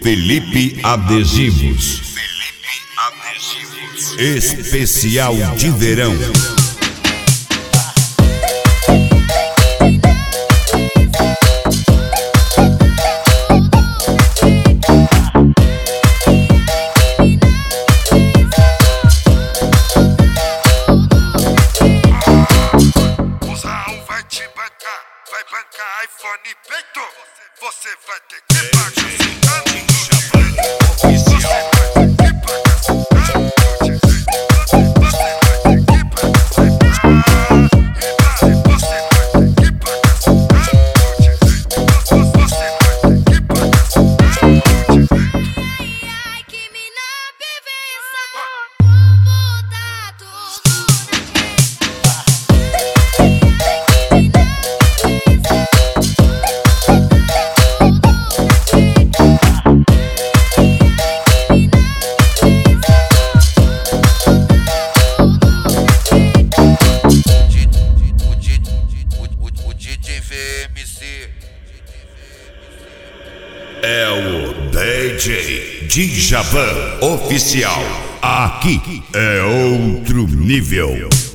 Felipe Adesivos. Especial de verão. Vai bancar iPhone e peito, você vai ter que pagar. É o DJ Djavan Oficial. Aqui é outro nível.